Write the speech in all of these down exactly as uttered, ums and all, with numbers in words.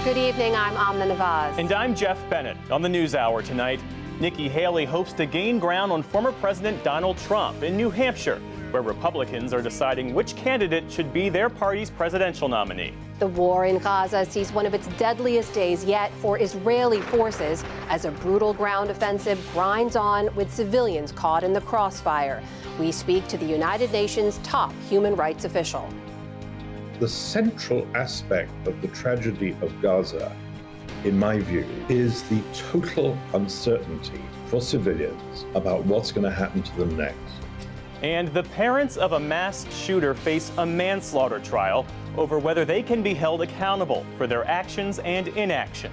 Good evening, I'm Amna Nawaz. And I'm Jeff Bennett. On the News Hour tonight, Nikki Haley hopes to gain ground on former President Donald Trump in New Hampshire, where Republicans are deciding which candidate should be their party's presidential nominee. The war in Gaza sees one of its deadliest days yet for Israeli forces as a brutal ground offensive grinds on with civilians caught in the crossfire. We speak to the United Nations top human rights official. The central aspect of the tragedy of Gaza, in my view, is the total uncertainty for civilians about what's going to happen to them next. And the parents of a mass shooter face a manslaughter trial over whether they can be held accountable for their actions and inaction.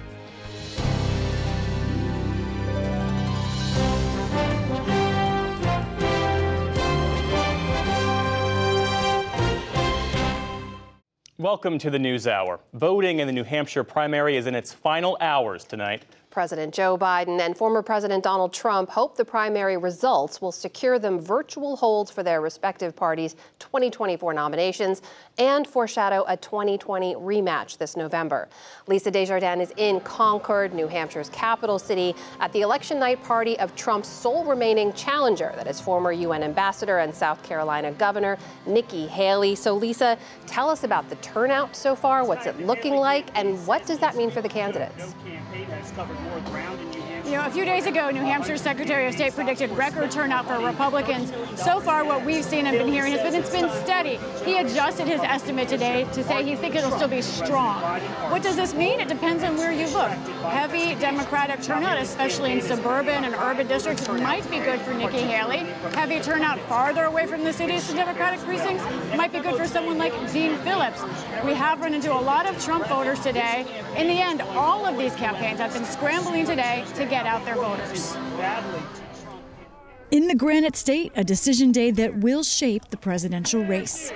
Welcome to the News Hour. Voting in the New Hampshire primary is in its final hours tonight. President Joe Biden and former President Donald Trump hope the primary results will secure them virtual holds for their respective parties' twenty twenty-four nominations and foreshadow a twenty twenty rematch this November. Lisa Desjardins is in Concord, New Hampshire's capital city, at the election night party of Trump's sole remaining challenger, that is former U N ambassador and South Carolina Governor Nikki Haley. So, Lisa, tell us about the turnout so far. What's it looking like, and what does that mean for the candidates? You know, a few days ago, New Hampshire's Secretary of State predicted record turnout for Republicans. So far, what we've seen and been hearing has been it's been steady. He adjusted his estimate today to say he thinks it'll still be strong. What does this mean? It depends on where you look. Heavy Democratic turnout, especially in suburban and urban districts, might be good for Nikki Haley. Heavy turnout farther away from the city's Democratic precincts might be good for someone like Dean Phillips. We have run into a lot of Trump voters today. In the end, all of these campaigns have been scrambling today to get out their voters. In the Granite State, a decision day that will shape the presidential race.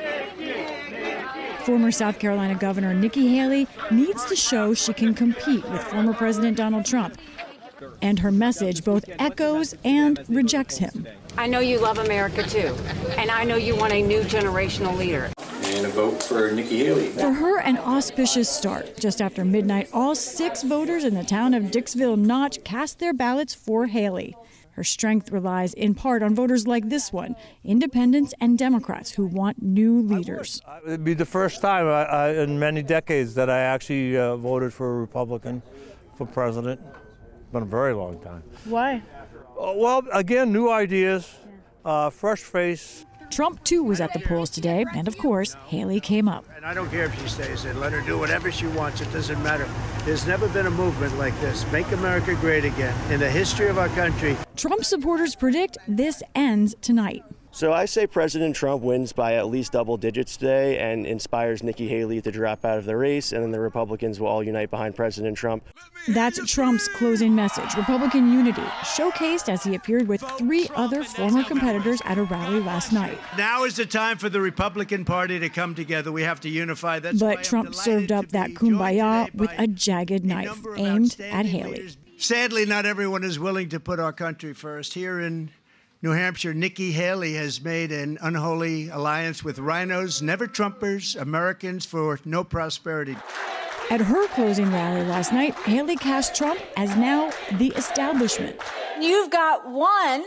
Former South Carolina Governor Nikki Haley needs to show she can compete with former President Donald Trump. And her message both echoes and rejects him. I know you love America too, and I know you want a new generational leader. And a vote for Nikki Haley. For her, an auspicious start. Just after midnight, all six voters in the town of Dixville Notch cast their ballots for Haley. Her strength relies in part on voters like this one, independents and Democrats who want new leaders. It'd be the first time I, I, in many decades that I actually uh, voted for a Republican for president. It's been a very long time. Why? Uh, well, again, new ideas, uh, fresh face. Trump, too, was at the polls today, and of course, Haley came up. And I don't care if she stays in. Let her do whatever she wants. It doesn't matter. There's never been a movement like this. Make America great again. In the history of our country. Trump supporters predict this ends tonight. So I say President Trump wins by at least double digits today and inspires Nikki Haley to drop out of the race, and then the Republicans will all unite behind President Trump. That's Trump's closing message, Republican unity, showcased as he appeared with three other former competitors at a rally last night. Now is the time for the Republican Party to come together. We have to unify. That's but Trump served up that kumbaya with a jagged knife aimed at Haley. Sadly, not everyone is willing to put our country first. Here in New Hampshire, Nikki Haley has made an unholy alliance with rhinos, never-Trumpers, Americans for no prosperity. At her closing rally last night, Haley cast Trump as now the establishment. You've got one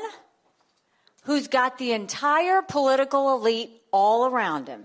who's got the entire political elite all around him.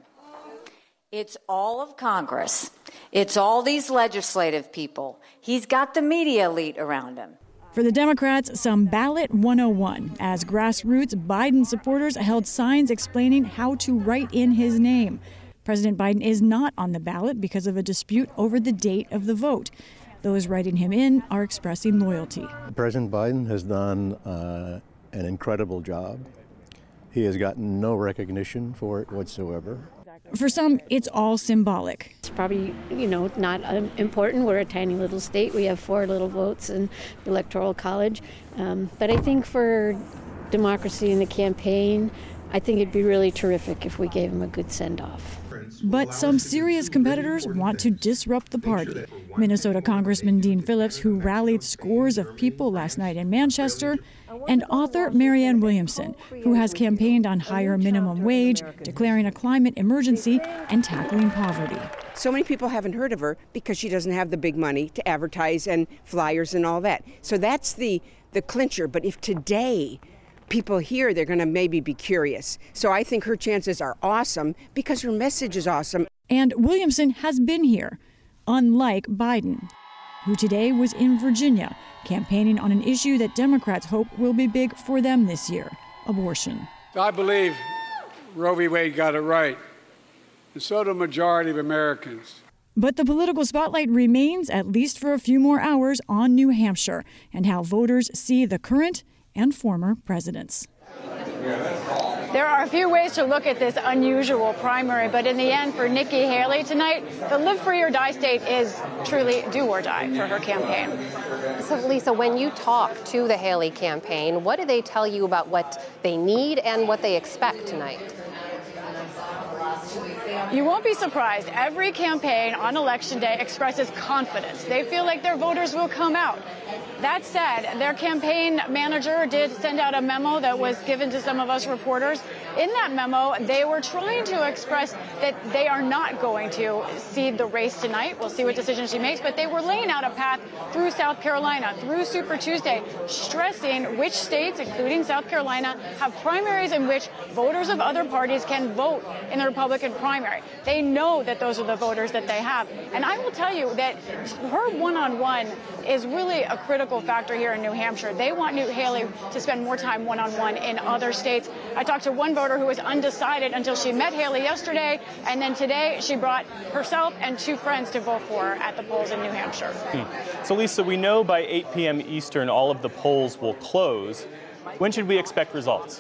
It's all of Congress. It's all these legislative people. He's got the media elite around him. For the Democrats, some ballot one oh one, as grassroots Biden supporters held signs explaining how to write in his name. President Biden is not on the ballot because of a dispute over the date of the vote. Those writing him in are expressing loyalty. President Biden has done uh, an incredible job. He has gotten no recognition for it whatsoever. For some, it's all symbolic. It's probably, you know, not um, important. We're a tiny little state. We have four little votes in the Electoral College. Um, but I think for democracy in the campaign, I think it'd be really terrific if we gave him a good send-off. But some serious competitors want to disrupt the party. Minnesota Congressman Dean Phillips, who rallied scores of people last night in Manchester, and author Marianne Williamson, who has campaigned on higher minimum wage, declaring a climate emergency, and tackling poverty. So many people haven't heard of her because she doesn't have the big money to advertise and flyers and all that. So that's the, the clincher. But if today people hear, they're going to maybe be curious. So I think her chances are awesome because her message is awesome. And Williamson has been here, unlike Biden, who today was in Virginia, campaigning on an issue that Democrats hope will be big for them this year, abortion. I believe Roe v. Wade got it right, and so do a majority of Americans. But the political spotlight remains, at least for a few more hours, on New Hampshire and how voters see the current and former presidents. There are a few ways to look at this unusual primary, but in the end, for Nikki Haley tonight, the live free or die state is truly do or die for her campaign. So, Lisa, when you talk to the Haley campaign, what do they tell you about what they need and what they expect tonight? You won't be surprised. Every campaign on Election Day expresses confidence. They feel like their voters will come out. That said, their campaign manager did send out a memo that was given to some of us reporters. In that memo, they were trying to express that they are not going to cede the race tonight. We'll see what decision she makes, but they were laying out a path through South Carolina, through Super Tuesday, stressing which states, including South Carolina, have primaries in which voters of other parties can vote in the Republican primary. They know that those are the voters that they have. And I will tell you that her one-on-one is really a critical factor here in New Hampshire. They want Nikki Haley to spend more time one-on-one in other states. I talked to one voter who was undecided until she met Haley yesterday, and then today she brought herself and two friends to vote for her at the polls in New Hampshire. Hmm. So, Lisa, we know by eight p.m. Eastern all of the polls will close. When should we expect results?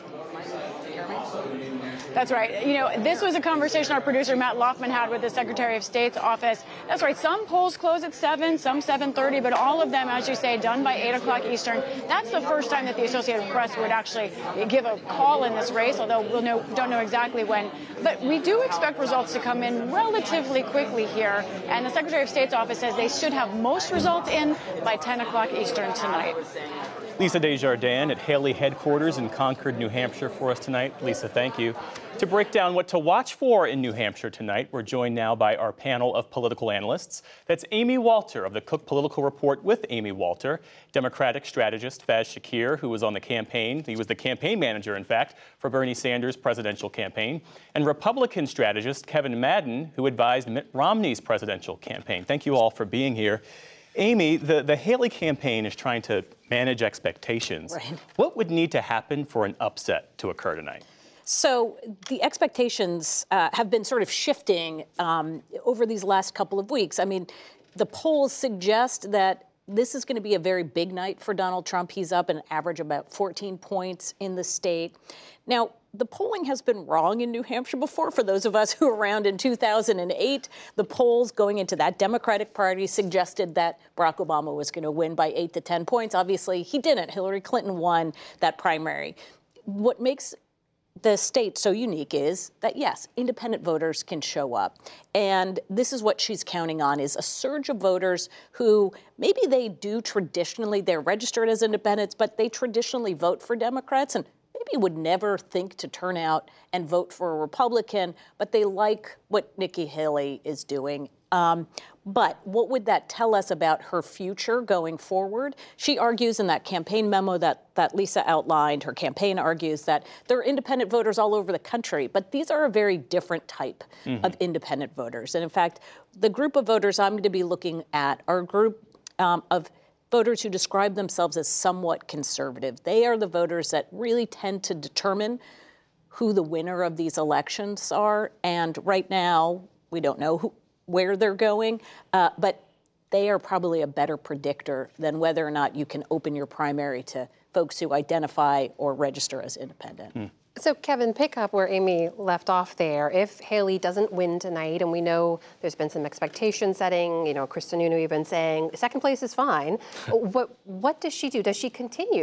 That's right. You know, this was a conversation our producer Matt Loffman had with the Secretary of State's office. That's right. Some polls close at seven, some seven thirty, but all of them, as you say, done by eight o'clock Eastern. That's the first time that the Associated Press would actually give a call in this race, although we we'll know, don't know exactly when. But we do expect results to come in relatively quickly here. And the Secretary of State's office says they should have most results in by ten o'clock Eastern tonight. Lisa Desjardins at Haley headquarters in Concord, New Hampshire for us tonight. Lisa, thank you. To break down what to watch for in New Hampshire tonight, we're joined now by our panel of political analysts. That's Amy Walter of the Cook Political Report with Amy Walter, Democratic strategist Faz Shakir, who was on the campaign. He was the campaign manager, in fact, for Bernie Sanders' presidential campaign, and Republican strategist Kevin Madden, who advised Mitt Romney's presidential campaign. Thank you all for being here. Amy, the, the Haley campaign is trying to manage expectations. Right. What would need to happen for an upset to occur tonight? So the expectations uh, have been sort of shifting um, over these last couple of weeks. I mean, the polls suggest that this is going to be a very big night for Donald Trump. He's up an average about fourteen points in the state. Now, the polling has been wrong in New Hampshire before. For those of us who were around in two thousand eight, the polls going into that Democratic Party suggested that Barack Obama was going to win by eight to ten points. Obviously, he didn't. Hillary Clinton won that primary. What makes the state so unique is that, yes, independent voters can show up. And this is what she's counting on, is a surge of voters who maybe they do traditionally, they're registered as independents, but they traditionally vote for Democrats and maybe would never think to turn out and vote for a Republican, but they like what Nikki Haley is doing. Um, but what would that tell us about her future going forward? She argues in that campaign memo that, that Lisa outlined, her campaign argues that there are independent voters all over the country, but these are a very different type mm-hmm. of independent voters. And in fact, the group of voters I'm going to be looking at are a group um, of voters who describe themselves as somewhat conservative. They are the voters that really tend to determine who the winner of these elections are. And right now, we don't know who, where they're going, uh, but they are probably a better predictor than whether or not you can open your primary to folks who identify or register as independent. Hmm. So, Kevin, pick up where Amy left off there. If Haley doesn't win tonight, and we know there's been some expectation setting, you know, Chris Sununu even saying second place is fine, what, what does she do? Does she continue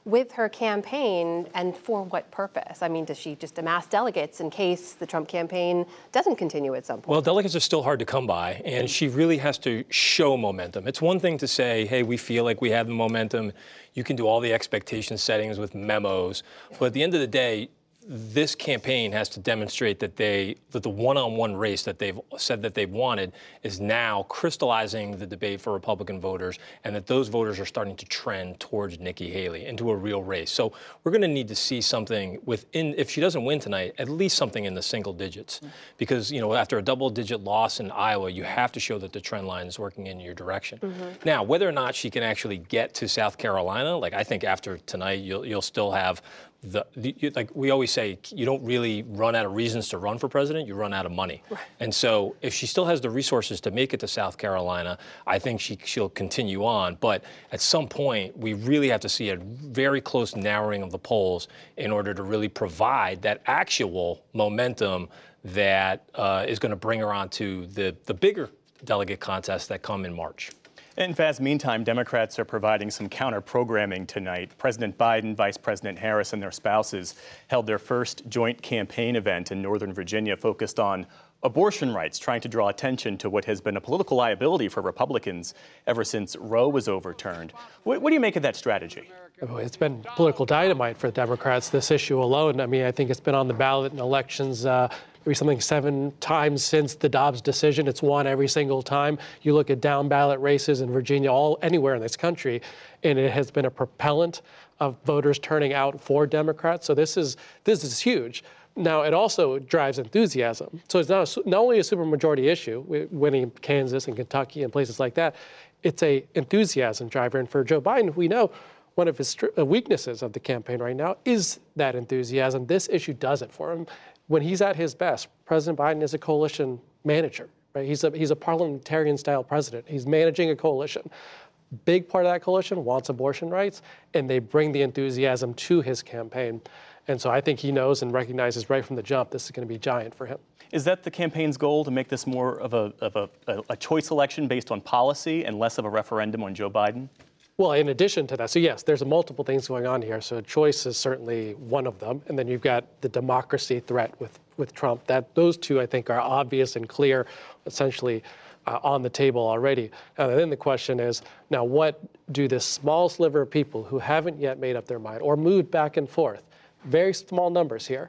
with her campaign, and for what purpose? I mean, does she just amass delegates in case the Trump campaign doesn't continue at some point? Well, delegates are still hard to come by, and she really has to show momentum. It's one thing to say, hey, we feel like we have the momentum. You can do all the expectation settings with memos. But at the end of the day, this campaign has to demonstrate that they that the one-on-one race that they've said that they've wanted is now crystallizing the debate for Republican voters, and that those voters are starting to trend towards Nikki Haley into a real race. So we're going to need to see something within, if she doesn't win tonight, at least something in the single digits. Mm-hmm. Because, you know, after a double-digit loss in Iowa, you have to show that the trend line is working in your direction. Mm-hmm. Now, whether or not she can actually get to South Carolina, like I think after tonight, you'll you'll still have The, the, like we always say, you don't really run out of reasons to run for president, you run out of money. Right. And so if she still has the resources to make it to South Carolina, I think she, she'll continue on. But at some point, we really have to see a very close narrowing of the polls in order to really provide that actual momentum that uh, is going to bring her on to the, the bigger delegate contests that come in March. In fast meantime, Democrats are providing some counter-programming tonight. President Biden, Vice President Harris, and their spouses held their first joint campaign event in Northern Virginia focused on abortion rights, trying to draw attention to what has been a political liability for Republicans ever since Roe was overturned. What, what do you make of that strategy? It's been political dynamite for the Democrats, this issue alone. I mean, I think it's been on the ballot in elections uh, maybe something seven times since the Dobbs decision. It's won every single time. You look at down ballot races in Virginia, all anywhere in this country, and it has been a propellant of voters turning out for Democrats. So this is this is huge. Now, it also drives enthusiasm. So it's not, a, not only a supermajority issue, winning Kansas and Kentucky and places like that, it's a enthusiasm driver. And for Joe Biden, we know one of his weaknesses of the campaign right now is that enthusiasm. This issue does it for him. When he's at his best, President Biden is a coalition manager, right? He's a, he's a parliamentarian-style president. He's managing a coalition. Big part of that coalition wants abortion rights, and they bring the enthusiasm to his campaign. And so I think he knows and recognizes right from the jump this is going to be giant for him. Is that the campaign's goal, to make this more of a, of a, a choice election based on policy and less of a referendum on Joe Biden? Well, in addition to that, so yes, there's multiple things going on here. So choice is certainly one of them. And then you've got the democracy threat with, with Trump. That those two, I think, are obvious and clear, essentially uh, on the table already. And then the question is, now what do this small sliver of people who haven't yet made up their mind or moved back and forth, very small numbers here,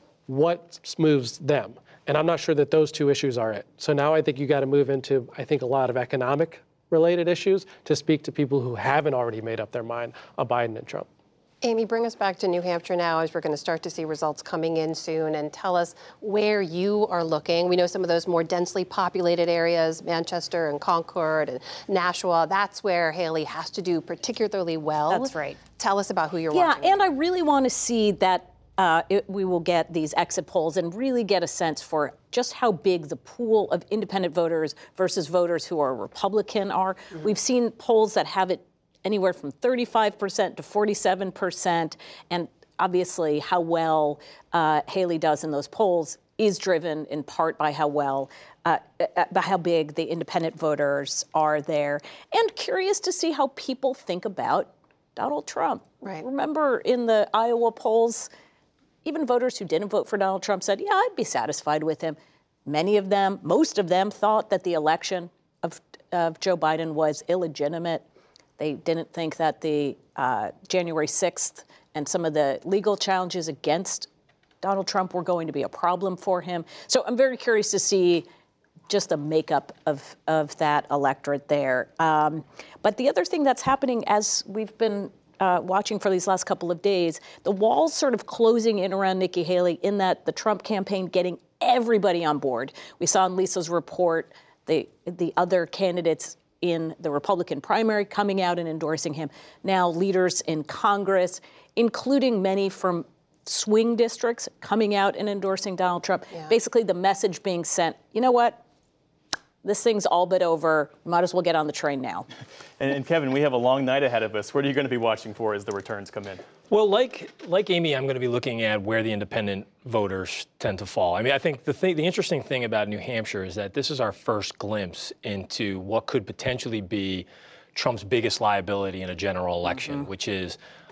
what moves them? And I'm not sure that those two issues are it. So now I think you got to move into, I think, a lot of economic related issues to speak to people who haven't already made up their mind on Biden and Trump. Amy, bring us back to New Hampshire now, as we're going to start to see results coming in soon, and tell us where you are looking. We know some of those more densely populated areas, Manchester and Concord and Nashua, that's where Haley has to do particularly well. That's right. Tell us about who you're yeah, watching. Yeah, and I really want to see that Uh, it, we will get these exit polls and really get a sense for just how big the pool of independent voters versus voters who are Republican are. Mm-hmm. We've seen polls that have it anywhere from thirty-five percent to forty-seven percent, and obviously how well uh, Haley does in those polls is driven in part by how well, uh, by how big the independent voters are there. And curious to see how people think about Donald Trump. Right. Remember in the Iowa polls, even voters who didn't vote for Donald Trump said, yeah, I'd be satisfied with him. Many of them, most of them, thought that the election of, of Joe Biden was illegitimate. They didn't think that the uh, January sixth and some of the legal challenges against Donald Trump were going to be a problem for him. So I'm very curious to see just the makeup of, of that electorate there. Um, but the other thing that's happening, as we've been Uh, watching for these last couple of days, the walls sort of closing in around Nikki Haley, in that the Trump campaign getting everybody on board. We saw in Lisa's report the the other candidates in the Republican primary coming out and endorsing him. Now leaders in Congress, including many from swing districts, coming out and endorsing Donald Trump. Yeah. Basically the message being sent, you know what? This thing's all but over. Might as well get on the train now. And, and Kevin, we have a long night ahead of us. What are you going to be watching for as the returns come in? Well, like like Amy, I'm going to be looking at where the independent voters tend to fall. I mean, I think the thing, the interesting thing about New Hampshire is that this is our first glimpse into what could potentially be Trump's biggest liability in a general election, mm-hmm. which is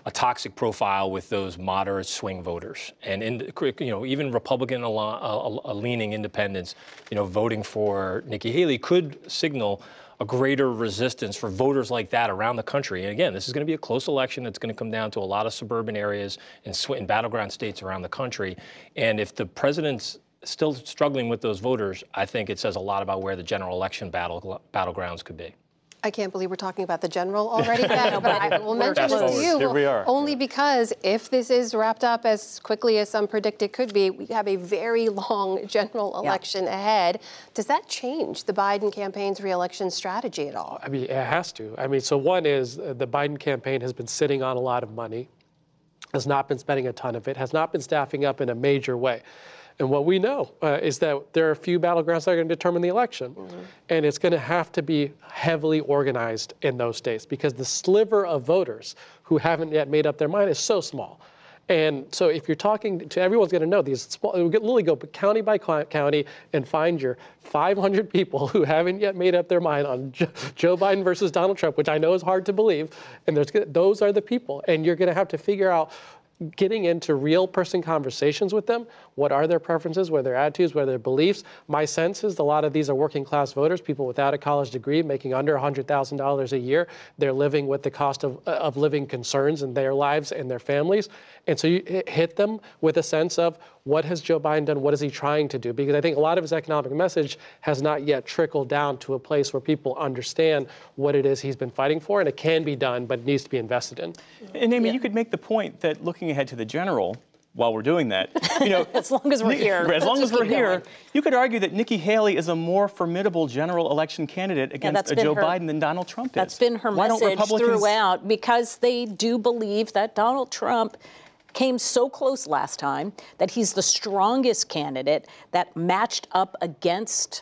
a toxic profile with those moderate swing voters. And, in, you know, even Republican-leaning independents, you know, voting for Nikki Haley could signal a greater resistance for voters like that around the country. And again, this is going to be a close election that's going to come down to a lot of suburban areas and sw- in battleground states around the country. And if the president's still struggling with those voters, I think it says a lot about where the general election battle battlegrounds could be. I can't believe we're talking about the general already, Beth, but I will mention this to you Here we are. only because if this is wrapped up as quickly as some predict it could be, we have a very long general election yeah. ahead. Does that change the Biden campaign's reelection strategy at all? I mean, it has to. I mean, so one is uh, the Biden campaign has been sitting on a lot of money, has not been spending a ton of it, has not been staffing up in a major way. And what we know uh, is that there are a few battlegrounds that are going to determine the election. Mm-hmm. And it's going to have to be heavily organized in those states because the sliver of voters who haven't yet made up their mind is so small. And so if you're talking to everyone's going to know these small, literally go county by county and find your five hundred people who haven't yet made up their mind on Joe Biden versus Donald Trump, which I know is hard to believe. And there's those are the people. And you're going to have to figure out getting into real person conversations with them. What are their preferences, what are their attitudes, what are their beliefs? My sense is a lot of these are working class voters, people without a college degree, making under one hundred thousand dollars a year. They're living with the cost of, of living concerns in their lives and their families. And so you hit them with a sense of what has Joe Biden done? What is he trying to do? Because I think a lot of his economic message has not yet trickled down to a place where people understand what it is he's been fighting for. And it can be done, but it needs to be invested in. And Amy, yeah. you could make the point that looking ahead to the general, while we're doing that, you know, as long as we're here, as long as we're here, going. You could argue that Nikki Haley is a more formidable general election candidate against yeah, Joe her, Biden than Donald Trump is. That's been her Why message Republicans... throughout, because they do believe that Donald Trump came so close last time that he's the strongest candidate that matched up against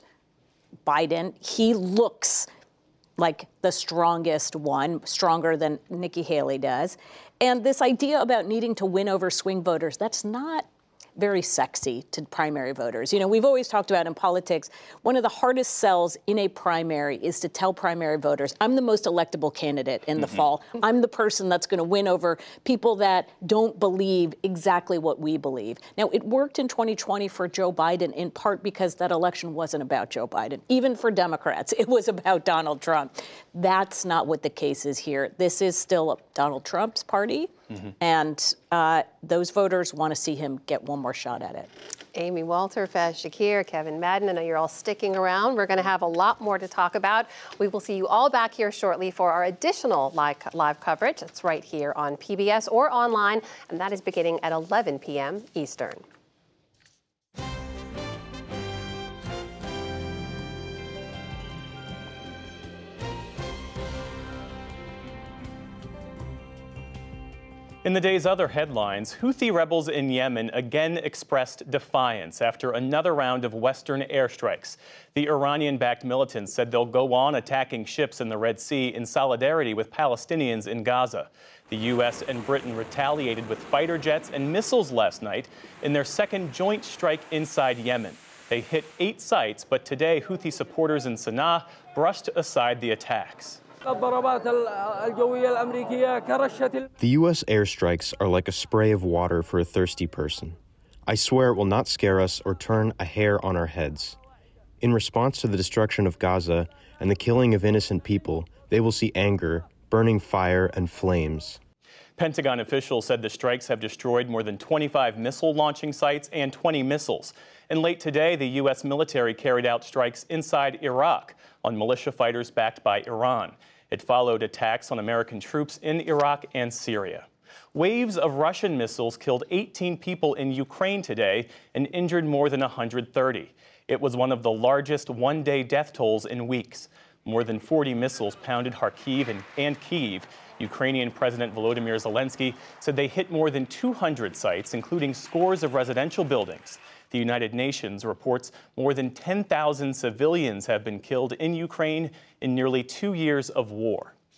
Biden. He looks like the strongest one, stronger than Nikki Haley does. And this idea about needing to win over swing voters, that's not very sexy to primary voters. You know, we've always talked about in politics, one of the hardest sells in a primary is to tell primary voters, I'm the most electable candidate in the mm-hmm. fall. I'm the person that's going to win over people that don't believe exactly what we believe. Now, it worked in twenty twenty for Joe Biden in part because that election wasn't about Joe Biden. Even for Democrats, it was about Donald Trump. That's not what the case is here. This is still Donald Trump's party. Mm-hmm. And uh, those voters want to see him get one more shot at it. Amy Walter, Faiz Shakir, Kevin Madden, I know you're all sticking around. We're going to have a lot more to talk about. We will see you all back here shortly for our additional live, live coverage. It's right here on P B S or online, and that is beginning at eleven p.m. Eastern. In the day's other headlines, Houthi rebels in Yemen again expressed defiance after another round of Western airstrikes. The Iranian-backed militants said they'll go on attacking ships in the Red Sea in solidarity with Palestinians in Gaza. The U S and Britain retaliated with fighter jets and missiles last night in their second joint strike inside Yemen. They hit eight sites, but today Houthi supporters in Sana'a brushed aside the attacks. The U S airstrikes are like a spray of water for a thirsty person. I swear it will not scare us or turn a hair on our heads. In response to the destruction of Gaza and the killing of innocent people, they will see anger, burning fire, and flames. Pentagon officials said the strikes have destroyed more than twenty-five missile launching sites and twenty missiles. And late today, the U S military carried out strikes inside Iraq on militia fighters backed by Iran. It followed attacks on American troops in Iraq and Syria. Waves of Russian missiles killed eighteen people in Ukraine today and injured more than one hundred thirty. It was one of the largest one-day death tolls in weeks. More than forty missiles pounded Kharkiv and, and Kyiv. Ukrainian President Volodymyr Zelensky said they hit more than two hundred sites, including scores of residential buildings. The United Nations reports more than ten thousand civilians have been killed in Ukraine in nearly two years of war.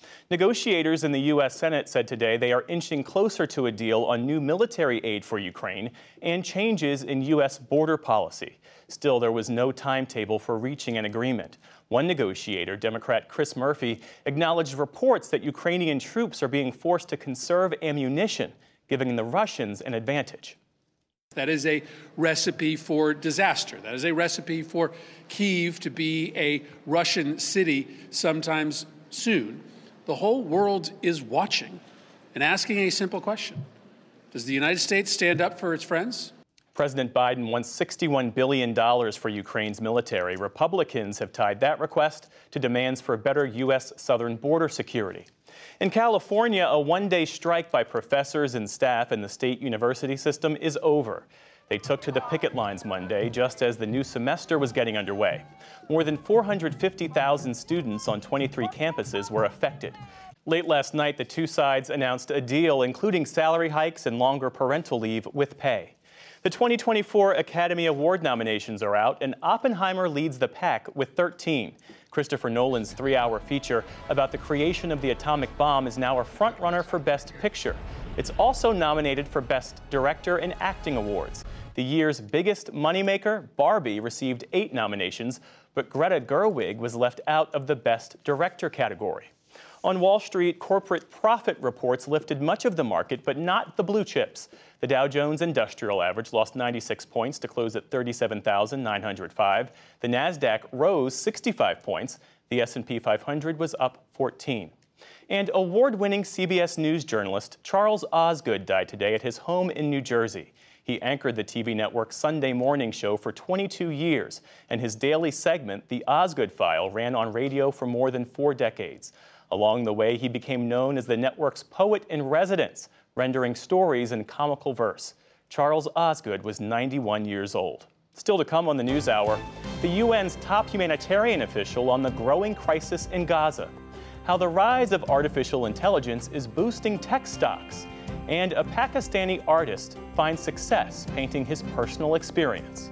Negotiators in the U S Senate said today they are inching closer to a deal on new military aid for Ukraine and changes in U S border policy. Still, there was no timetable for reaching an agreement. One negotiator, Democrat Chris Murphy, acknowledged reports that Ukrainian troops are being forced to conserve ammunition, giving the Russians an advantage. That is a recipe for disaster. That is a recipe for Kyiv to be a Russian city sometimes soon. The whole world is watching and asking a simple question. Does the United States stand up for its friends? President Biden wants sixty-one billion dollars for Ukraine's military. Republicans have tied that request to demands for better U S southern border security. In California, a one-day strike by professors and staff in the state university system is over. They took to the picket lines Monday just as the new semester was getting underway. More than four hundred fifty thousand students on twenty-three campuses were affected. Late last night, the two sides announced a deal including salary hikes and longer parental leave with pay. The twenty twenty-four Academy Award nominations are out, and Oppenheimer leads the pack with thirteen. Christopher Nolan's three-hour feature about the creation of the atomic bomb is now a frontrunner for Best Picture. It's also nominated for Best Director and Acting Awards. The year's biggest moneymaker, Barbie, received eight nominations, but Greta Gerwig was left out of the Best Director category. On Wall Street, corporate profit reports lifted much of the market, but not the blue chips. The Dow Jones Industrial Average lost ninety-six points to close at thirty-seven thousand nine hundred five. The Nasdaq rose sixty-five points. The S and P five hundred was up fourteen. And award-winning C B S News journalist Charles Osgood died today at his home in New Jersey. He anchored the T V network's Sunday morning show for twenty-two years, and his daily segment, The Osgood File, ran on radio for more than four decades. Along the way, he became known as the network's poet in residence, rendering stories in comical verse. Charles Osgood was ninety-one years old. Still to come on the NewsHour, the U N's top humanitarian official on the growing crisis in Gaza, how the rise of artificial intelligence is boosting tech stocks, and a Pakistani artist finds success painting his personal experience.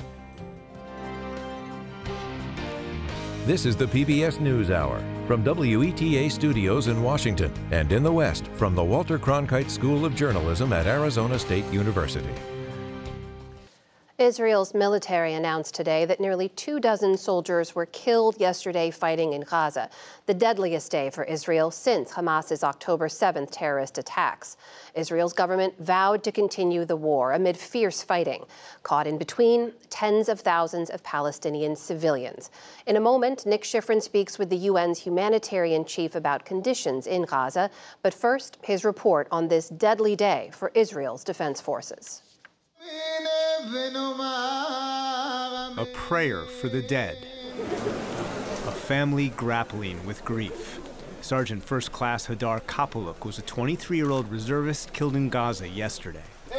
This is the P B S NewsHour from W E T A Studios in Washington and in the West from the Walter Cronkite School of Journalism at Arizona State University. Israel's military announced today that nearly two dozen soldiers were killed yesterday fighting in Gaza, the deadliest day for Israel since Hamas's October seventh terrorist attacks. Israel's government vowed to continue the war amid fierce fighting. Caught in between, tens of thousands of Palestinian civilians. In a moment, Nick Schifrin speaks with the U N's humanitarian chief about conditions in Gaza. But first, his report on this deadly day for Israel's defense forces. A prayer for the dead. A family grappling with grief. Sergeant First Class Hadar Kapuluk was a twenty-three-year-old reservist killed in Gaza yesterday.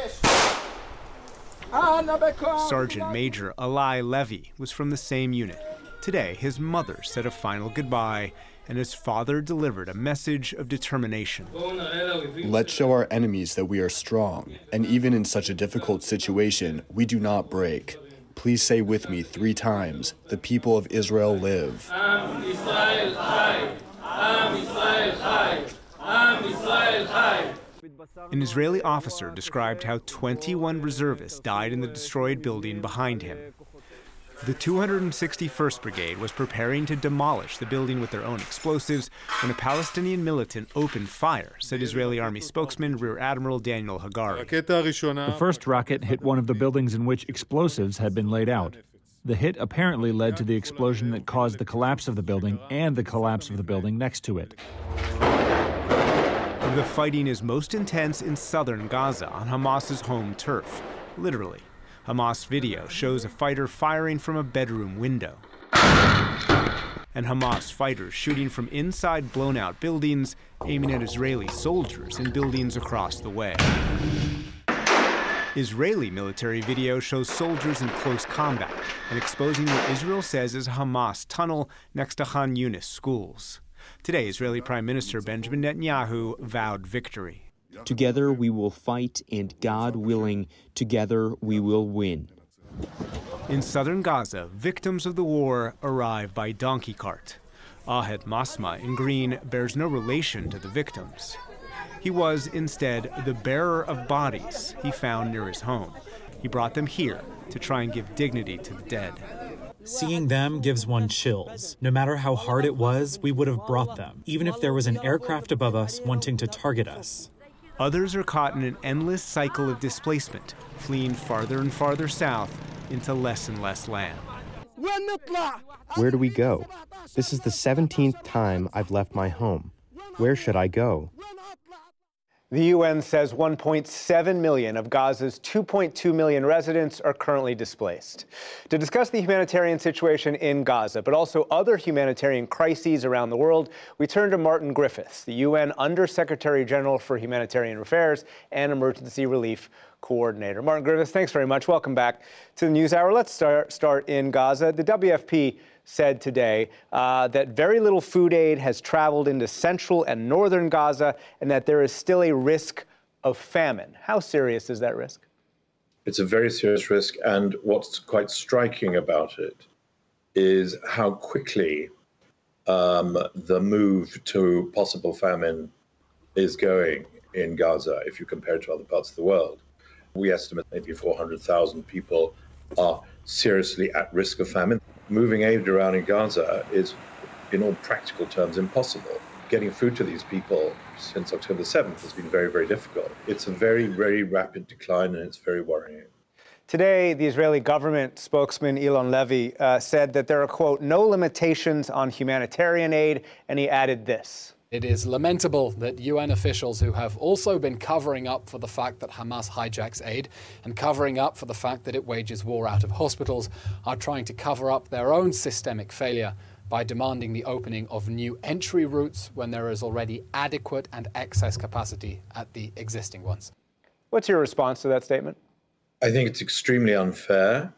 Sergeant Major Alai Levy was from the same unit. Today, his mother said a final goodbye, and his father delivered a message of determination. Let's show our enemies that we are strong, and even in such a difficult situation, we do not break. Please say with me three times, the people of Israel live. Am Yisrael Chai! Am Yisrael Chai! Am Yisrael Chai! An Israeli officer described how twenty-one reservists died in the destroyed building behind him. The two hundred sixty-first Brigade was preparing to demolish the building with their own explosives when a Palestinian militant opened fire, said Israeli Army spokesman Rear Admiral Daniel Hagari. The first rocket hit one of the buildings in which explosives had been laid out. The hit apparently led to the explosion that caused the collapse of the building and the collapse of the building next to it. The fighting is most intense in southern Gaza on Hamas's home turf, literally. Hamas video shows a fighter firing from a bedroom window. And Hamas fighters shooting from inside blown-out buildings, aiming at Israeli soldiers in buildings across the way. Israeli military video shows soldiers in close combat and exposing what Israel says is a Hamas tunnel next to Khan Yunis schools. Today, Israeli Prime Minister Benjamin Netanyahu vowed victory. Together we will fight, and God willing, together we will win. In southern Gaza, victims of the war arrive by donkey cart. Ahed Masma in green bears no relation to the victims. He was, instead, the bearer of bodies he found near his home. He brought them here to try and give dignity to the dead. Seeing them gives one chills. No matter how hard it was, we would have brought them, even if there was an aircraft above us wanting to target us. Others are caught in an endless cycle of displacement, fleeing farther and farther south into less and less land. Where do we go? This is the seventeenth time I've left my home. Where should I go? The U N says one point seven million of Gaza's two point two million residents are currently displaced. To discuss the humanitarian situation in Gaza, but also other humanitarian crises around the world, we turn to Martin Griffiths, the U N Undersecretary General for Humanitarian Affairs and Emergency Relief Coordinator. Martin Griffiths, thanks very much. Welcome back to the NewsHour. Let's start, start in Gaza. The W F P said today uh, that very little food aid has traveled into central and northern Gaza and that there is still a risk of famine. How serious is that risk? It's a very serious risk, and what's quite striking about it is how quickly um, the move to possible famine is going in Gaza if you compare it to other parts of the world. We estimate maybe four hundred thousand people are seriously at risk of famine. Moving aid around in Gaza is, in all practical terms, impossible. Getting food to these people since October seventh has been very, very difficult. It's a very, very rapid decline, and it's very worrying. Today, the Israeli government spokesman Elon Levy uh, said that there are, quote, no limitations on humanitarian aid, and he added this. It is lamentable that U N officials who have also been covering up for the fact that Hamas hijacks aid and covering up for the fact that it wages war out of hospitals are trying to cover up their own systemic failure by demanding the opening of new entry routes when there is already adequate and excess capacity at the existing ones. What's your response to that statement? I think it's extremely unfair.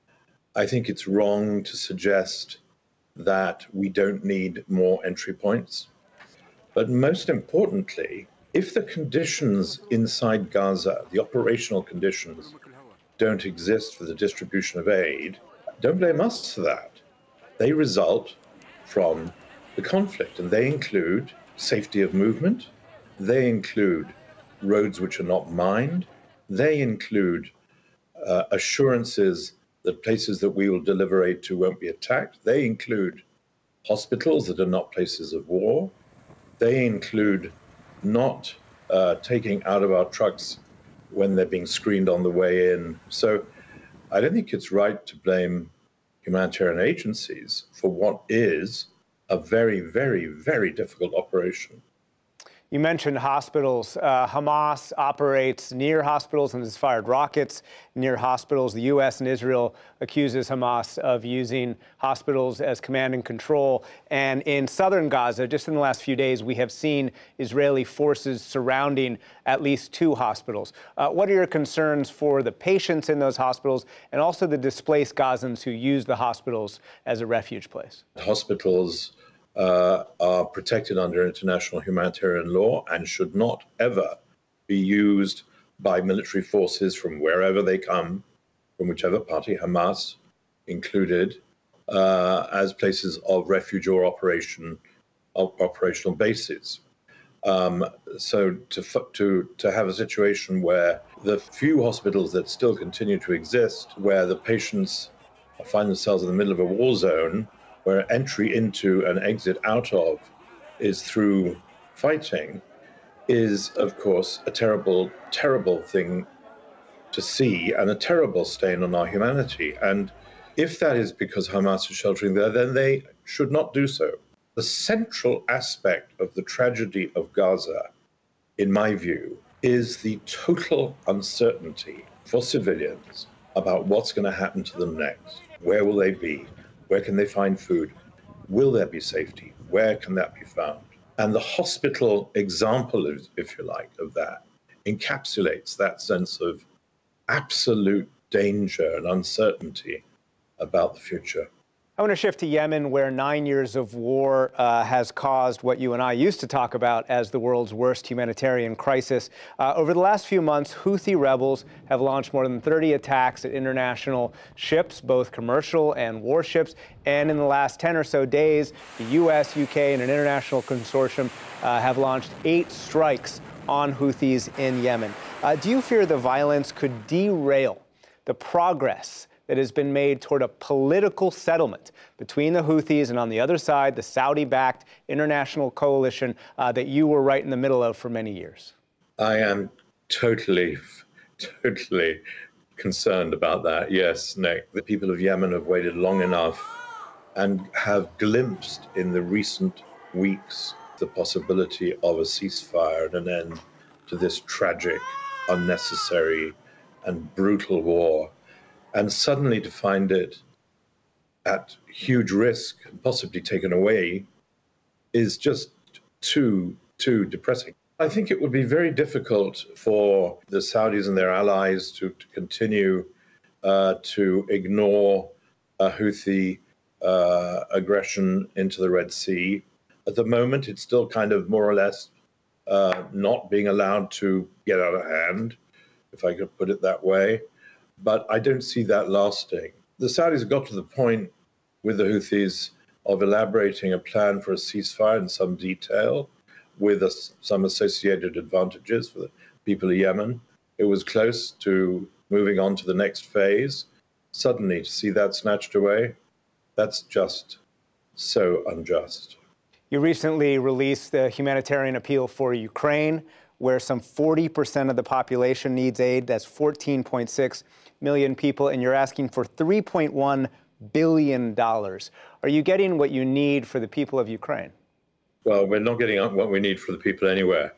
I think it's wrong to suggest that we don't need more entry points. But most importantly, if the conditions inside Gaza, the operational conditions, don't exist for the distribution of aid, don't blame us for that. They result from the conflict, and they include safety of movement, they include roads which are not mined, they include uh, assurances that places that we will deliver aid to won't be attacked, they include hospitals that are not places of war, they include not uh, taking out of our trucks when they're being screened on the way in. So I don't think it's right to blame humanitarian agencies for what is a very, very, very difficult operation. You mentioned hospitals. Uh, Hamas operates near hospitals and has fired rockets near hospitals. The U S and Israel accuses Hamas of using hospitals as command and control. And in southern Gaza, just in the last few days, we have seen Israeli forces surrounding at least two hospitals. Uh, what are your concerns for the patients in those hospitals and also the displaced Gazans who use the hospitals as a refuge place? Hospitals Uh, are protected under international humanitarian law and should not ever be used by military forces from wherever they come, from whichever party, Hamas included, uh, as places of refuge or operation, of operational bases. Um, so to, to, to have a situation where the few hospitals that still continue to exist, where the patients find themselves in the middle of a war zone, where entry into and exit out of is through fighting, is, of course, a terrible, terrible thing to see and a terrible stain on our humanity. And if that is because Hamas is sheltering there, then they should not do so. The central aspect of the tragedy of Gaza, in my view, is the total uncertainty for civilians about what's going to happen to them next. Where will they be? Where can they find food? Will there be safety? Where can that be found? And the hospital example, if you like, of that encapsulates that sense of absolute danger and uncertainty about the future. I want to shift to Yemen, where nine years of war uh, has caused what you and I used to talk about as the world's worst humanitarian crisis. Uh, over the last few months, Houthi rebels have launched more than thirty attacks at international ships, both commercial and warships. And in the last ten or so days, the U S, U K, and an international consortium uh, have launched eight strikes on Houthis in Yemen. Uh, do you fear the violence could derail the progress that has been made toward a political settlement between the Houthis and, on the other side, the Saudi-backed international coalition uh, that you were right in the middle of for many years? I am totally, totally concerned about that. Yes, Nick, the people of Yemen have waited long enough and have glimpsed in the recent weeks the possibility of a ceasefire and an end to this tragic, unnecessary, and brutal war. And suddenly to find it at huge risk, possibly taken away, is just too, too depressing. I think it would be very difficult for the Saudis and their allies to, to continue uh, to ignore a Houthi uh, aggression into the Red Sea. At the moment, it's still kind of more or less uh, not being allowed to get out of hand, if I could put it that way. But I don't see that lasting. The Saudis have got to the point with the Houthis of elaborating a plan for a ceasefire in some detail with a, some associated advantages for the people of Yemen. It was close to moving on to the next phase. Suddenly, to see that snatched away, that's just so unjust. You recently released the humanitarian appeal for Ukraine, where some forty percent of the population needs aid. That's fourteen point six million people, and you're asking for three point one billion dollars. Are you getting what you need for the people of Ukraine? Well, we're not getting what we need for the people anywhere,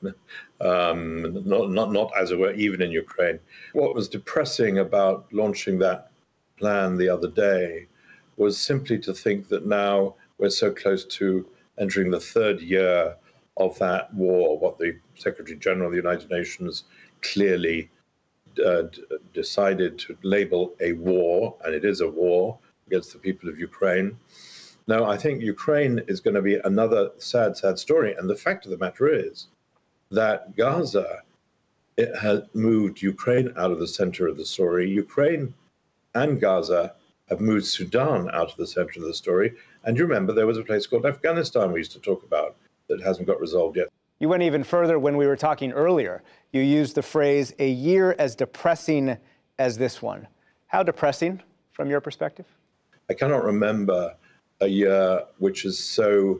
um, not, not, not as it were, even in Ukraine. What was depressing about launching that plan the other day was simply to think that now we're so close to entering the third year of that war, what the Secretary General of the United Nations clearly uh, d- decided to label a war, and it is a war against the people of Ukraine. Now, I think Ukraine is going to be another sad, sad story. And the fact of the matter is that Gaza, it has moved Ukraine out of the center of the story. Ukraine and Gaza have moved Sudan out of the center of the story. And you remember there was a place called Afghanistan we used to talk about that hasn't got resolved yet. You went even further when we were talking earlier. You used the phrase, a year as depressing as this one. How depressing from your perspective? I cannot remember a year which is so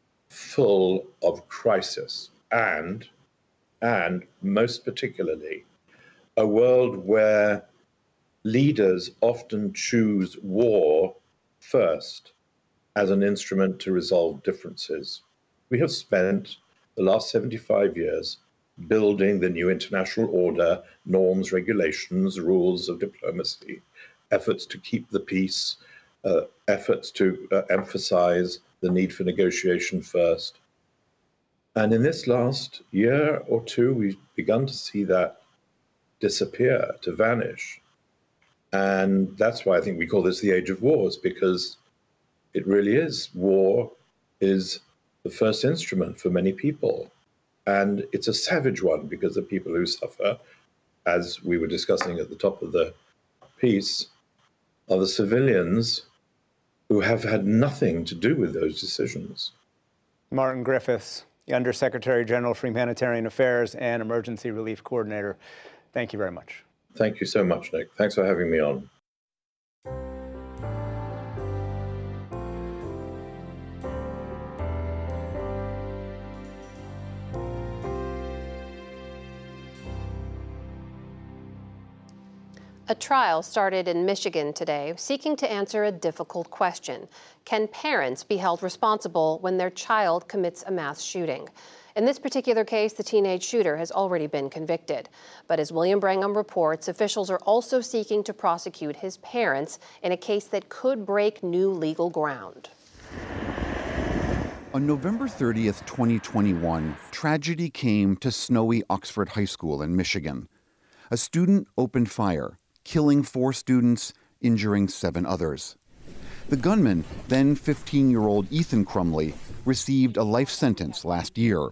full of crisis and, and most particularly, a world where leaders often choose war first as an instrument to resolve differences. We have spent the last seventy-five years building the new international order, norms, regulations, rules of diplomacy, efforts to keep the peace, uh, efforts to uh, emphasize the need for negotiation first. And in this last year or two, we've begun to see that disappear, to vanish. And that's why I think we call this the age of wars, because it really is. War is the first instrument for many people. And it's a savage one, because the people who suffer, as we were discussing at the top of the piece, are the civilians who have had nothing to do with those decisions. Martin Griffiths, the Undersecretary General for Humanitarian Affairs and Emergency Relief Coordinator, thank you very much. Thank you so much, Nick. Thanks for having me on. A trial started in Michigan today seeking to answer a difficult question. Can parents be held responsible when their child commits a mass shooting? In this particular case, the teenage shooter has already been convicted. But as William Brangham reports, officials are also seeking to prosecute his parents in a case that could break new legal ground. On November thirtieth, twenty twenty-one, tragedy came to snowy Oxford High School in Michigan. A student opened fire, killing four students, injuring seven others. The gunman, then fifteen-year-old Ethan Crumbley, received a life sentence last year.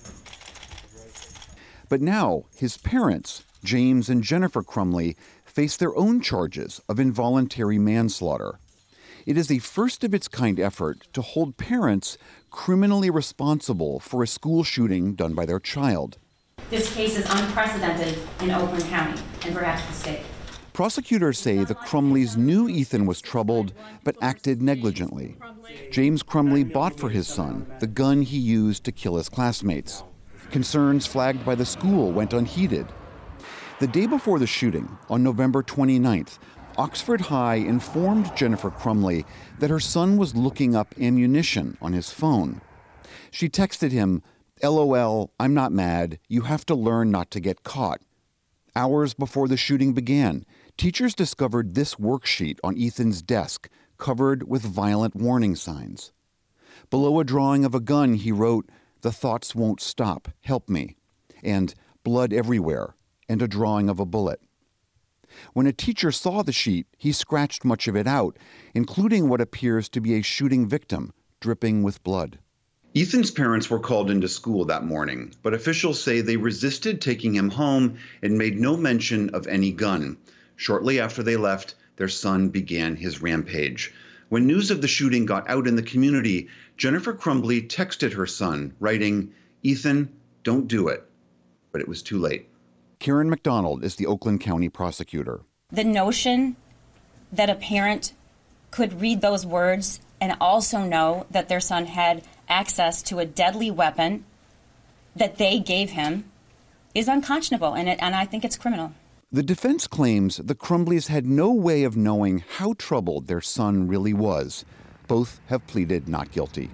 But now, his parents, James and Jennifer Crumbley, face their own charges of involuntary manslaughter. It is a first-of-its-kind effort to hold parents criminally responsible for a school shooting done by their child. This case is unprecedented in Oakland County and perhaps the state. Prosecutors say the Crumbleys knew Ethan was troubled, but acted negligently. James Crumbley bought for his son the gun he used to kill his classmates. Concerns flagged by the school went unheeded. The day before the shooting, on November twenty-ninth, Oxford High informed Jennifer Crumbley that her son was looking up ammunition on his phone. She texted him, "LOL, I'm not mad. You have to learn not to get caught." Hours before the shooting began, teachers discovered this worksheet on Ethan's desk, covered with violent warning signs. Below a drawing of a gun, he wrote, "The thoughts won't stop. Help me," and "blood everywhere," and a drawing of a bullet. When a teacher saw the sheet, he scratched much of it out, including what appears to be a shooting victim, dripping with blood. Ethan's parents were called into school that morning, but officials say they resisted taking him home and made no mention of any gun. Shortly after they left, their son began his rampage. When news of the shooting got out in the community, Jennifer Crumbley texted her son, writing, "Ethan, don't do it." But it was too late. Karen McDonald is the Oakland County prosecutor. The notion that a parent could read those words and also know that their son had access to a deadly weapon that they gave him is unconscionable, and, it, and I think it's criminal. The defense claims the Crumbleys had no way of knowing how troubled their son really was. Both have pleaded not guilty.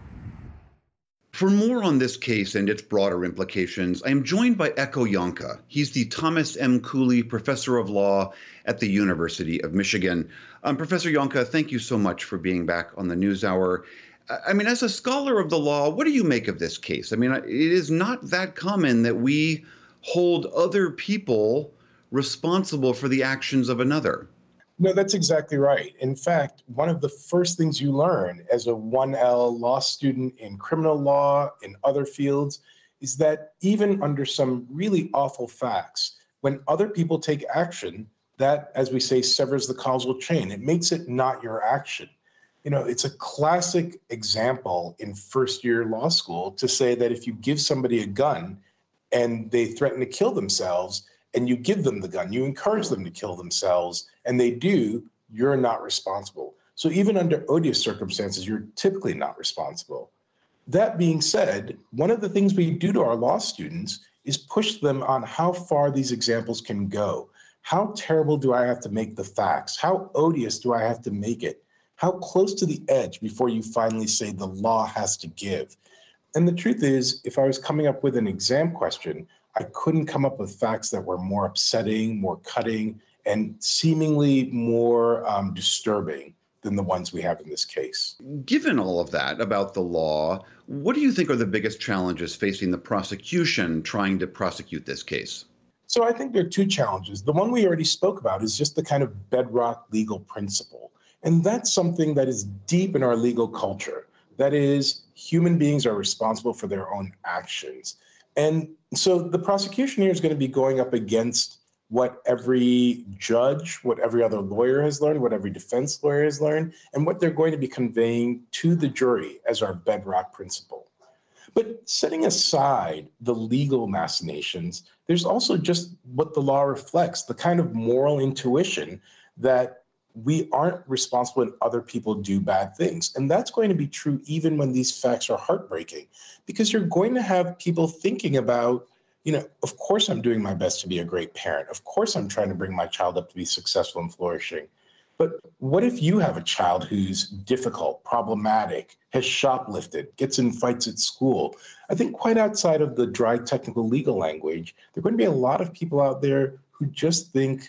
For more on this case and its broader implications, I am joined by Ekow Yankah. He's the Thomas M. Cooley Professor of Law at the University of Michigan. Um, Professor Yankah, thank you so much for being back on the NewsHour. I mean, as a scholar of the law, what do you make of this case? I mean, it is not that common that we hold other people responsible for the actions of another. No, that's exactly right. In fact, one of the first things you learn as a one L law student in criminal law, in other fields, is that even under some really awful facts, when other people take action, that, as we say, severs the causal chain. It makes it not your action. You know, it's a classic example in first year law school to say that if you give somebody a gun and they threaten to kill themselves, and you give them the gun, you encourage them to kill themselves, and they do, you're not responsible. So even under odious circumstances, you're typically not responsible. That being said, one of the things we do to our law students is push them on how far these examples can go. How terrible do I have to make the facts? How odious do I have to make it? How close to the edge before you finally say the law has to give? And the truth is, if I was coming up with an exam question, I couldn't come up with facts that were more upsetting, more cutting, and seemingly more um, disturbing than the ones we have in this case. Given all of that about the law, what do you think are the biggest challenges facing the prosecution trying to prosecute this case? So I think there are two challenges. The one we already spoke about is just the kind of bedrock legal principle. And that's something that is deep in our legal culture. That is, human beings are responsible for their own actions. And so the prosecution here is going to be going up against what every judge, what every other lawyer has learned, what every defense lawyer has learned, and what they're going to be conveying to the jury as our bedrock principle. But setting aside the legal machinations, there's also just what the law reflects, the kind of moral intuition that we aren't responsible when other people do bad things. And that's going to be true even when these facts are heartbreaking, because you're going to have people thinking about, you know, of course I'm doing my best to be a great parent. Of course I'm trying to bring my child up to be successful and flourishing. But what if you have a child who's difficult, problematic, has shoplifted, gets in fights at school? I think quite outside of the dry technical legal language, there are going to be a lot of people out there who just think,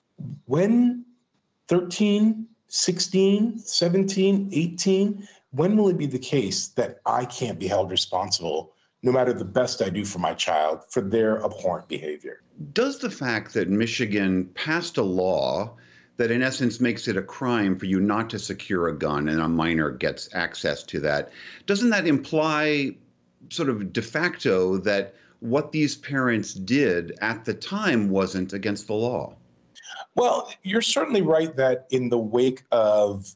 when thirteen, sixteen, seventeen, eighteen, when will it be the case that I can't be held responsible, no matter the best I do for my child, for their abhorrent behavior? Does the fact that Michigan passed a law that in essence makes it a crime for you not to secure a gun and a minor gets access to that. Doesn't that imply sort of de facto that what these parents did at the time wasn't against the law? Well, you're certainly right that in the wake of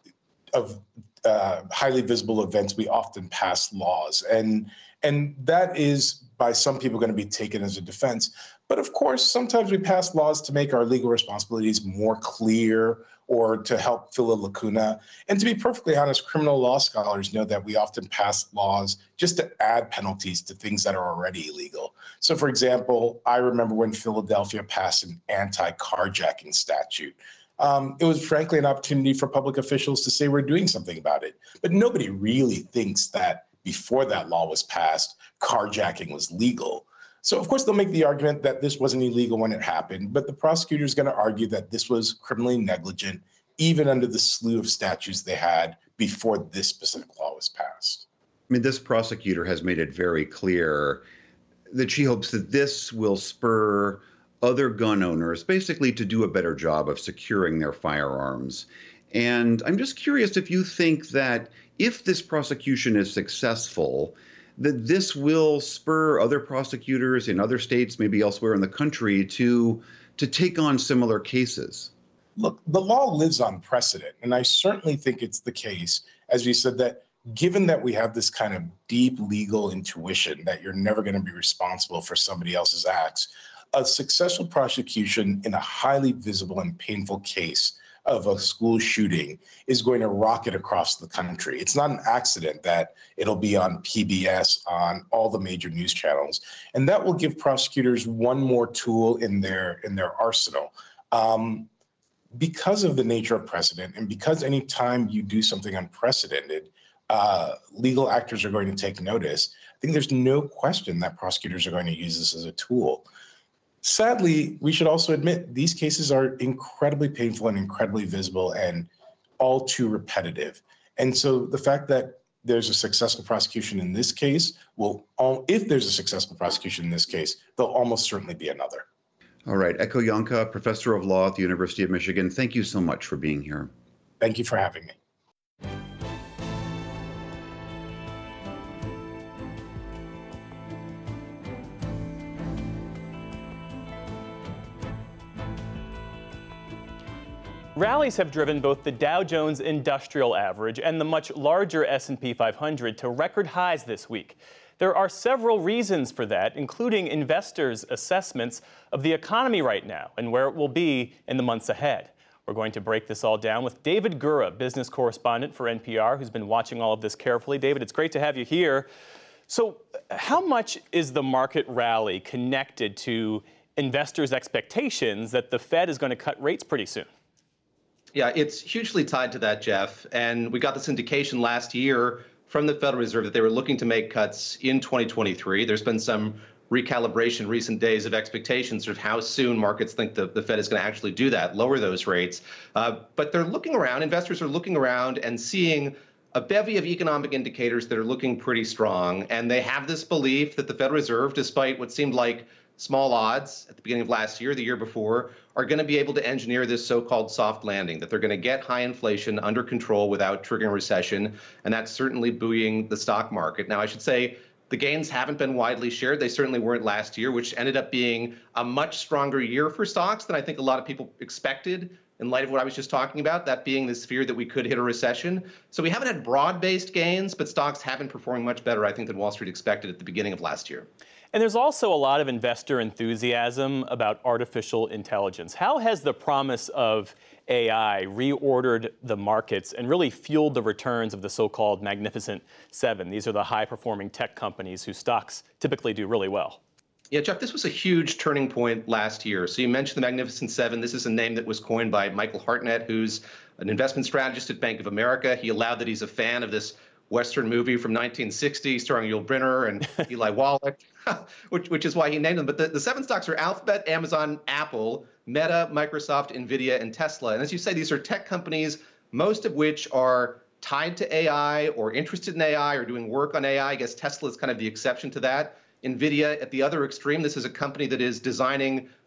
of uh, highly visible events, we often pass laws, and and that is by some people going to be taken as a defense. But of course, sometimes we pass laws to make our legal responsibilities more clear or to help fill a lacuna. And to be perfectly honest, criminal law scholars know that we often pass laws just to add penalties to things that are already illegal. So for example, I remember when Philadelphia passed an anti-carjacking statute. Um, it was frankly an opportunity for public officials to say we're doing something about it. But nobody really thinks that before that law was passed, carjacking was legal. So of course they'll make the argument that this wasn't illegal when it happened, but the prosecutor is going to argue that this was criminally negligent, even under the slew of statutes they had before this specific law was passed. I mean, this prosecutor has made it very clear that she hopes that this will spur other gun owners basically to do a better job of securing their firearms. And I'm just curious if you think that if this prosecution is successful, that this will spur other prosecutors in other states, maybe elsewhere in the country, to to take on similar cases. Look, the law lives on precedent, and I certainly think it's the case, as you said, that given that we have this kind of deep legal intuition that you're never going to be responsible for somebody else's acts, a successful prosecution in a highly visible and painful case of a school shooting is going to rocket across the country. It's not an accident that it'll be on P B S, on all the major news channels. And that will give prosecutors one more tool in their in their arsenal. Um, because of the nature of precedent, and because any time you do something unprecedented, uh, legal actors are going to take notice, I think there's no question that prosecutors are going to use this as a tool. Sadly, we should also admit these cases are incredibly painful and incredibly visible and all too repetitive. And so the fact that there's a successful prosecution in this case will, if there's a successful prosecution in this case, there'll almost certainly be another. All right. Ekow Yankah, professor of law at the University of Michigan, thank you so much for being here. Thank you for having me. Rallies have driven both the Dow Jones Industrial Average and the much larger S and P five hundred to record highs this week. There are several reasons for that, including investors' assessments of the economy right now and where it will be in the months ahead. We're going to break this all down with David Gura, business correspondent for N P R, who's been watching all of this carefully. David, it's great to have you here. So how much is the market rally connected to investors' expectations that the Fed is going to cut rates pretty soon? Yeah, it's hugely tied to that, Jeff. And we got this indication last year from the Federal Reserve that they were looking to make cuts in twenty twenty-three. There's been some recalibration recent days of expectations of how soon markets think the, the Fed is going to actually do that, lower those rates. Uh, but they're looking around, investors are looking around and seeing a bevy of economic indicators that are looking pretty strong. And they have this belief that the Federal Reserve, despite what seemed like small odds at the beginning of last year, the year before, are going to be able to engineer this so-called soft landing, that they're going to get high inflation under control without triggering recession. And that's certainly buoying the stock market. Now, I should say the gains haven't been widely shared. They certainly weren't last year, which ended up being a much stronger year for stocks than I think a lot of people expected in light of what I was just talking about, that being this fear that we could hit a recession. So we haven't had broad-based gains, but stocks have been performing much better, I think, than Wall Street expected at the beginning of last year. And there's also a lot of investor enthusiasm about artificial intelligence. How has the promise of A I reordered the markets and really fueled the returns of the so-called Magnificent Seven? These are the high-performing tech companies whose stocks typically do really well. Yeah, Jeff, this was a huge turning point last year. So you mentioned the Magnificent Seven. This is a name that was coined by Michael Hartnett, who's an investment strategist at Bank of America. He allowed that he's a fan of this Western movie from nineteen sixty starring Yul Brynner and Eli Wallach, which, which is why he named them. But the, the seven stocks are Alphabet, Amazon, Apple, Meta, Microsoft, NVIDIA, and Tesla. And as you say, these are tech companies, most of which are tied to A I or interested in A I or doing work on A I. I guess Tesla is kind of the exception to that. NVIDIA at the other extreme, this is a company that is designing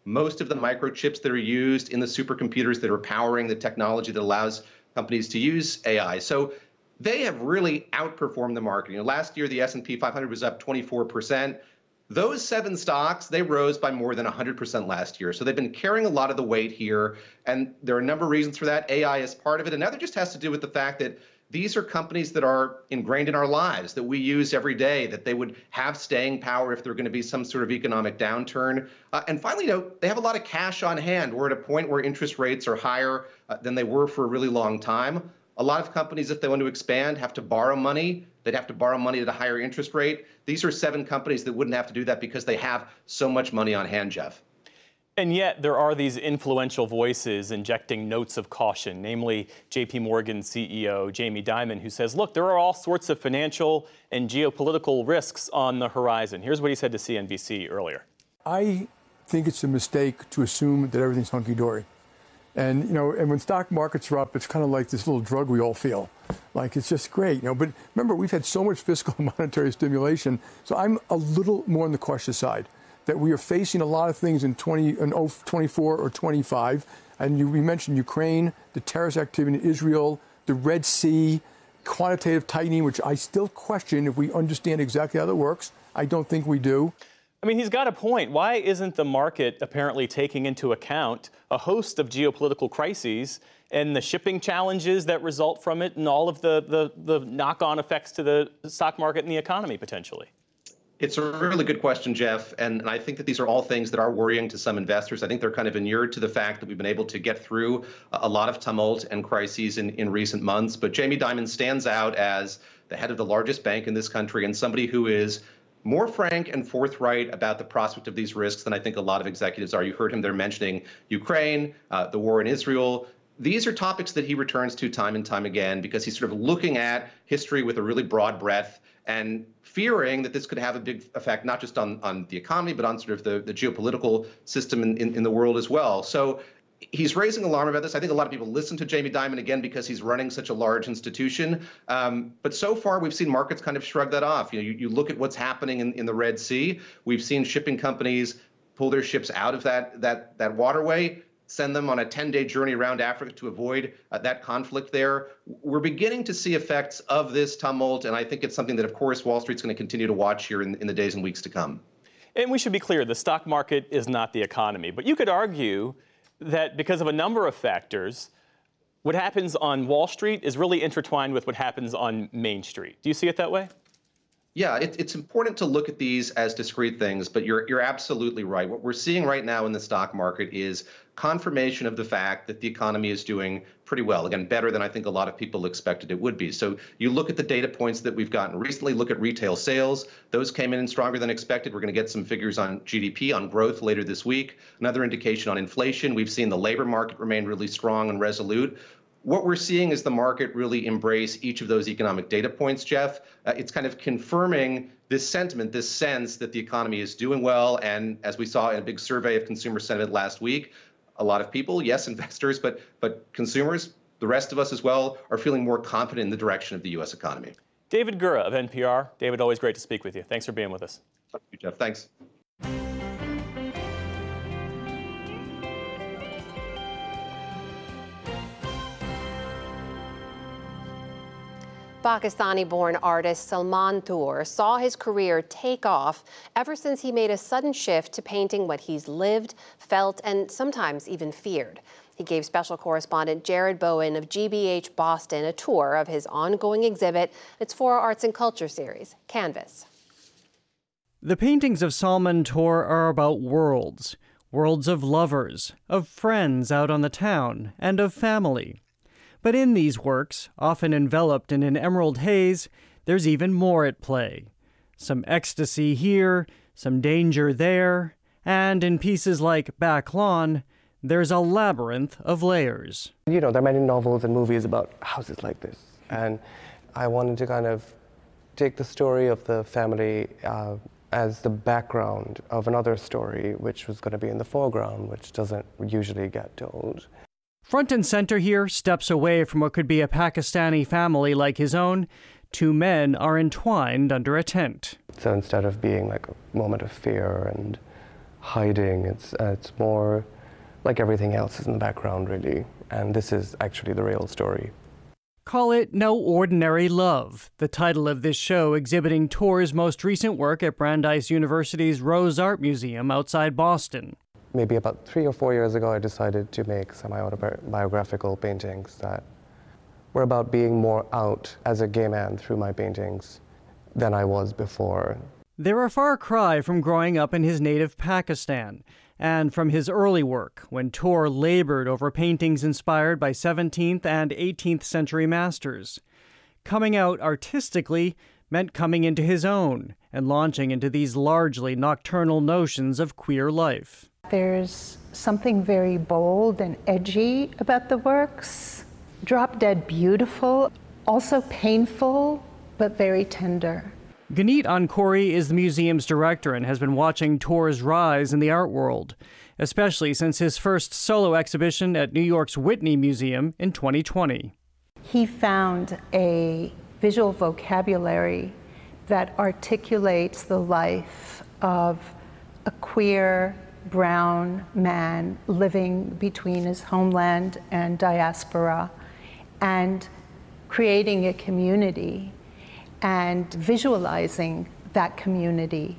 most of the microchips that are used in the supercomputers that are powering the technology that allows companies to use A I. So they have really outperformed the market. You know, last year, the S and P five hundred was up twenty-four percent. Those seven stocks, they rose by more than one hundred percent last year. So they've been carrying a lot of the weight here. And there are a number of reasons for that. A I is part of it. Another just has to do with the fact that these are companies that are ingrained in our lives, that we use every day, that they would have staying power if there were going to be some sort of economic downturn. Uh, and finally, you know, they have a lot of cash on hand. We're at a point where interest rates are higher uh, than they were for a really long time. A lot of companies, if they want to expand, have to borrow money. They'd have to borrow money at a higher interest rate. These are seven companies that wouldn't have to do that because they have so much money on hand, Jeff. And yet there are these influential voices injecting notes of caution, namely J P Morgan C E O Jamie Dimon, who says, look, there are all sorts of financial and geopolitical risks on the horizon. Here's what he said to C N B C earlier. I think it's a mistake to assume that everything's hunky-dory. And, you know, and when stock markets are up, it's kind of like this little drug we all feel. Like, it's just great, you know. But remember, we've had so much fiscal and monetary stimulation. So I'm a little more on the cautious side, that we are facing a lot of things in twenty, in twenty-four or twenty-five. And you, we mentioned Ukraine, the terrorist activity in Israel, the Red Sea, quantitative tightening, which I still question if we understand exactly how that works. I don't think we do. I mean, he's got a point. Why isn't the market apparently taking into account a host of geopolitical crises and the shipping challenges that result from it and all of the, the, the knock-on effects to the stock market and the economy, potentially? It's a really good question, Jeff, and, and I think that these are all things that are worrying to some investors. I think they're kind of inured to the fact that we've been able to get through a lot of tumult and crises in, in recent months. But Jamie Dimon stands out as the head of the largest bank in this country and somebody who is more frank and forthright about the prospect of these risks than I think a lot of executives are. You heard him there mentioning Ukraine, uh, the war in Israel. These are topics that he returns to time and time again because he's sort of looking at history with a really broad breadth and fearing that this could have a big effect, not just on, on the economy, but on sort of the, the geopolitical system in, in, in the world as well. So he's raising alarm about this. I think a lot of people listen to Jamie Dimon, again, because he's running such a large institution. Um, but so far, we've seen markets kind of shrug that off. You know, you, you look at what's happening in, in the Red Sea. We've seen shipping companies pull their ships out of that, that, that waterway, send them on a ten-day journey around Africa to avoid uh, that conflict there. We're beginning to see effects of this tumult, and I think it's something that, of course, Wall Street's going to continue to watch here in, in the days and weeks to come. And we should be clear, the stock market is not the economy. But you could argue that because of a number of factors, what happens on Wall Street is really intertwined with what happens on Main Street. Do you see it that way? Yeah, it, it's important to look at these as discrete things, but you're you're absolutely right. What we're seeing right now in the stock market is confirmation of the fact that the economy is doing pretty well. Again, better than I think a lot of people expected it would be. So you look at the data points that we've gotten recently, look at retail sales. Those came in stronger than expected. We're going to get some figures on G D P, on growth later this week. Another indication on inflation. We've seen the labor market remain really strong and resolute. What we're seeing is the market really embrace each of those economic data points, Jeff. Uh, it's kind of confirming this sentiment, this sense that the economy is doing well. And as we saw in a big survey of consumer sentiment last week, a lot of people, yes, investors, but but consumers, the rest of us as well, are feeling more confident in the direction of the U S economy. David Gura of N P R. David, always great to speak with you. Thanks for being with us. Thank you, Jeff. Thanks. Pakistani-born artist Salman Toor saw his career take off ever since he made a sudden shift to painting what he's lived, felt, and sometimes even feared. He gave special correspondent Jared Bowen of G B H Boston a tour of his ongoing exhibit. It's for our Arts and Culture series, Canvas. The paintings of Salman Toor are about worlds, worlds of lovers, of friends out on the town, and of family. But in these works, often enveloped in an emerald haze, there's even more at play. Some ecstasy here, some danger there, and in pieces like Back Lawn, there's a labyrinth of layers. You know, there are many novels and movies about houses like this, and I wanted to kind of take the story of the family uh, as the background of another story, which was going to be in the foreground, which doesn't usually get told. Front and center here, steps away from what could be a Pakistani family like his own, two men are entwined under a tent. So instead of being like a moment of fear and hiding. It's, uh, it's more like everything else is in the background, really. And this is actually the real story. Call it No Ordinary Love, the title of this show exhibiting Tor's most recent work at Brandeis University's Rose Art Museum outside Boston. Maybe about three or four years ago, I decided to make semi-autobiographical paintings that were about being more out as a gay man through my paintings than I was before. They're a far cry from growing up in his native Pakistan, and from his early work, when Tor labored over paintings inspired by seventeenth and eighteenth century masters. Coming out artistically meant coming into his own and launching into these largely nocturnal notions of queer life. There's something very bold and edgy about the works, drop-dead beautiful, also painful, but very tender. Ganeet Ankori is the museum's director and has been watching Tor's rise in the art world, especially since his first solo exhibition at New York's Whitney Museum in twenty twenty. He found a visual vocabulary that articulates the life of a queer brown man living between his homeland and diaspora and creating a community and visualizing that community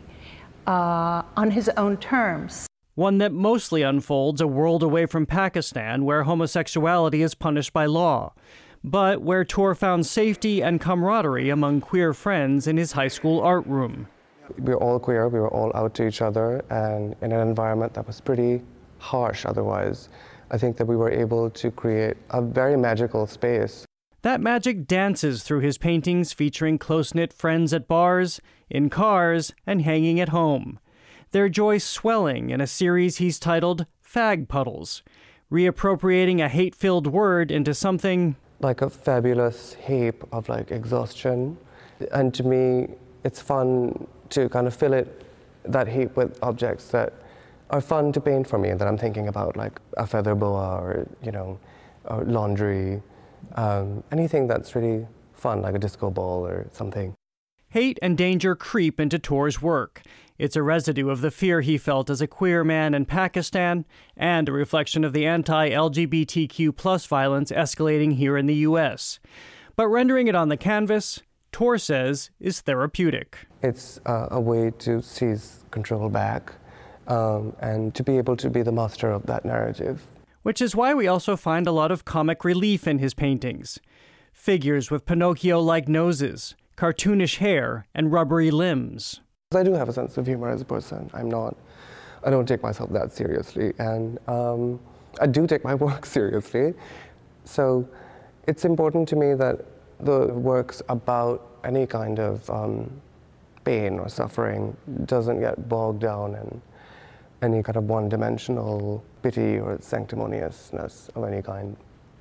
uh, on his own terms. One that mostly unfolds a world away from Pakistan, where homosexuality is punished by law, but where Tor found safety and camaraderie among queer friends in his high school art room. We were all queer, we were all out to each other, and in an environment that was pretty harsh otherwise. I think that we were able to create a very magical space. That magic dances through his paintings, featuring close-knit friends at bars, in cars, and hanging at home. Their joy swelling in a series he's titled Fag Puddles, reappropriating a hate-filled word into something like a fabulous heap of like exhaustion. And to me, it's fun to kind of fill it, that heap, with objects that are fun to paint for me and that I'm thinking about, like a feather boa or, you know, or laundry. Um, anything that's really fun, like a disco ball or something. Hate and danger creep into Tor's work. It's a residue of the fear he felt as a queer man in Pakistan and a reflection of the anti-L G B T Q plus violence escalating here in the U S. But rendering it on the canvas, Tor says, is therapeutic. It's uh, a way to seize control back um, and to be able to be the master of that narrative. Which is why we also find a lot of comic relief in his paintings. Figures with Pinocchio-like noses, cartoonish hair, and rubbery limbs. I do have a sense of humor as a person. I'm not, I don't take myself that seriously, and um, I do take my work seriously. So it's important to me that the works about any kind of um, pain or suffering doesn't get bogged down in any kind of one-dimensional pity or sanctimoniousness of any kind.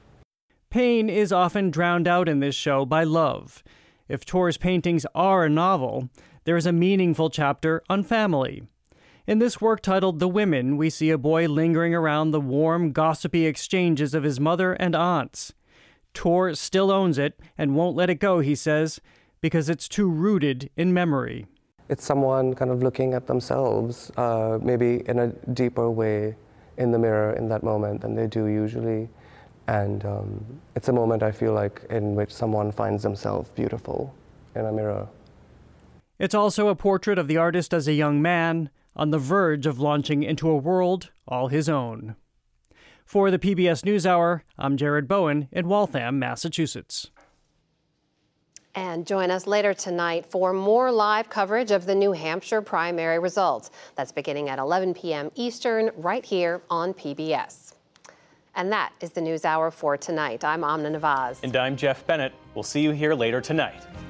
Pain is often drowned out in this show by love. If Tor's paintings are a novel, there is a meaningful chapter on family. In this work titled The Women, we see a boy lingering around the warm, gossipy exchanges of his mother and aunts. Tor still owns it and won't let it go, he says, because it's too rooted in memory. It's someone kind of looking at themselves, uh, maybe in a deeper way in the mirror in that moment than they do usually. And um, it's a moment, I feel like, in which someone finds themselves beautiful in a mirror. It's also a portrait of the artist as a young man, on the verge of launching into a world all his own. For the P B S NewsHour, I'm Jared Bowen in Waltham, Massachusetts. And join us later tonight for more live coverage of the New Hampshire primary results. That's beginning at eleven p m Eastern, right here on P B S. And that is the NewsHour for tonight. I'm Amna Nawaz. And I'm Jeff Bennett. We'll see you here later tonight.